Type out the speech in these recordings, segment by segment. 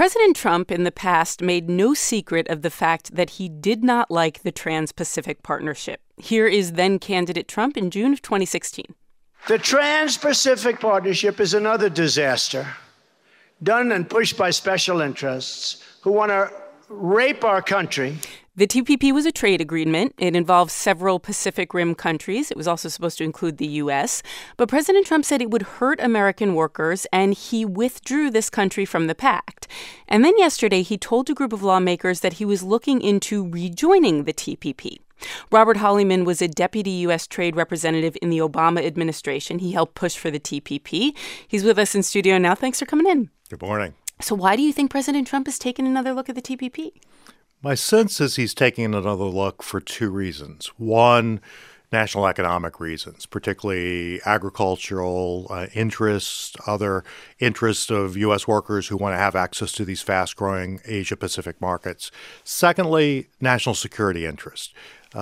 President Trump in the past made no secret of the fact that he did not like the Trans-Pacific Partnership. Here is then-candidate Trump in June of 2016. The Trans-Pacific Partnership is another disaster, done and pushed by special interests who want to rape our country. The TPP was a trade agreement. It involved several Pacific Rim countries. It was also supposed to include the U.S. But President Trump said it would hurt American workers, and he withdrew this country from the pact. And then yesterday, he told a group of lawmakers that he was looking into rejoining the TPP. Robert Hollyman was a deputy U.S. trade representative in the Obama administration. He helped push for the TPP. He's with us in studio now. Thanks for coming in. Good morning. So why do you think President Trump is taking another look at the TPP? My sense is he's taking another look for two reasons. One, national economic reasons, particularly agricultural interests, other interests of U.S. workers who want to have access to these fast-growing Asia-Pacific markets. Secondly, national security interest.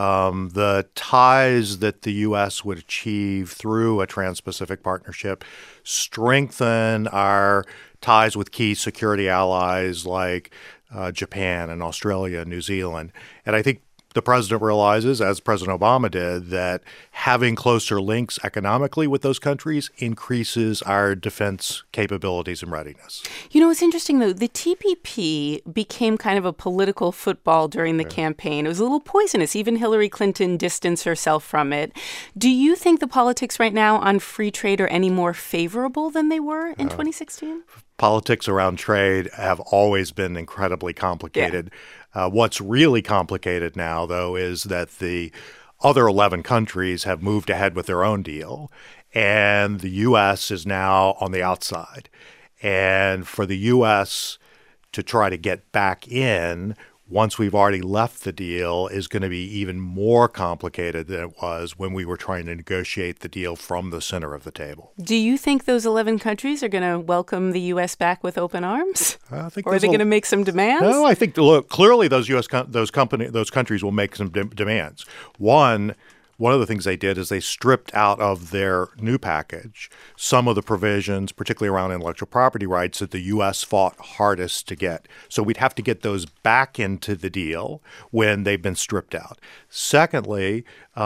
The ties that the U.S. would achieve through a Trans-Pacific Partnership strengthen our ties with key security allies like Japan and Australia and New Zealand. And I think the president realizes, as President Obama did, that having closer links economically with those countries increases our defense capabilities and readiness. You know, it's interesting, though. The TPP became kind of a political football during the campaign. It was a little poisonous. Even Hillary Clinton distanced herself from it. Do you think the politics right now on free trade are any more favorable than they were in 2016? Politics around trade have always been incredibly complicated. What's really complicated now, though, is that the other 11 countries have moved ahead with their own deal, and the U.S. is now on the outside. And for the U.S. to try to get back in once we've already left the deal is going to be even more complicated than it was when we were trying to negotiate the deal from the center of the table. Do you think those 11 countries are going to welcome the U.S. back with open arms? I think or are they going to make some demands? No, I think, look, clearly those countries will make some demands. One of the things they did is they stripped out of their new package some of the provisions, particularly around intellectual property rights, that the U.S. fought hardest to get. So we'd have to get those back into the deal when they've been stripped out. Secondly,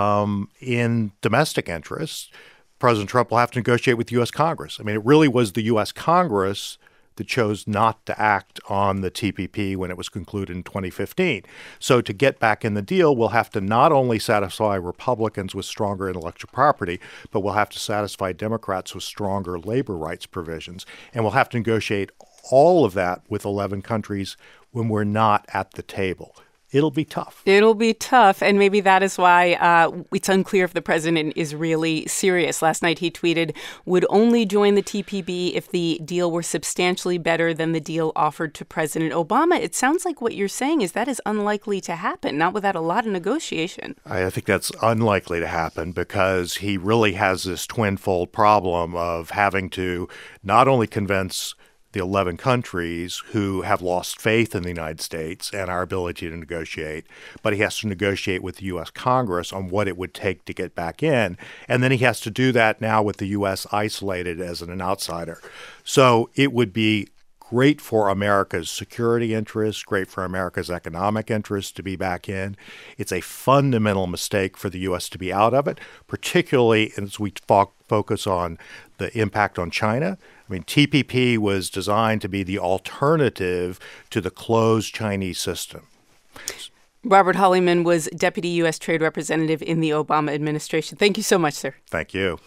in domestic interests, President Trump will have to negotiate with the U.S. Congress. I mean, it really was the U.S. Congress that chose not to act on the TPP when it was concluded in 2015. So to get back in the deal, we'll have to not only satisfy Republicans with stronger intellectual property, but we'll have to satisfy Democrats with stronger labor rights provisions. And we'll have to negotiate all of that with 11 countries when we're not at the table. It'll be tough. It'll be tough. And maybe that is why it's unclear if the president is really serious. Last night he tweeted, would only join the TPP if the deal were substantially better than the deal offered to President Obama. It sounds like what you're saying is that is unlikely to happen, not without a lot of negotiation. I think that's unlikely to happen because he really has this twin-fold problem of having to not only convince the 11 countries who have lost faith in the United States and our ability to negotiate, but he has to negotiate with the U.S. Congress on what it would take to get back in. And then he has to do that now with the U.S. isolated as an outsider. So it would be great for America's security interests, great for America's economic interests to be back in. It's a fundamental mistake for the U.S. to be out of it, particularly as we focus on the impact on China. I mean, TPP was designed to be the alternative to the closed Chinese system. Robert Hollyman was Deputy U.S. Trade Representative in the Obama administration. Thank you so much, sir. Thank you.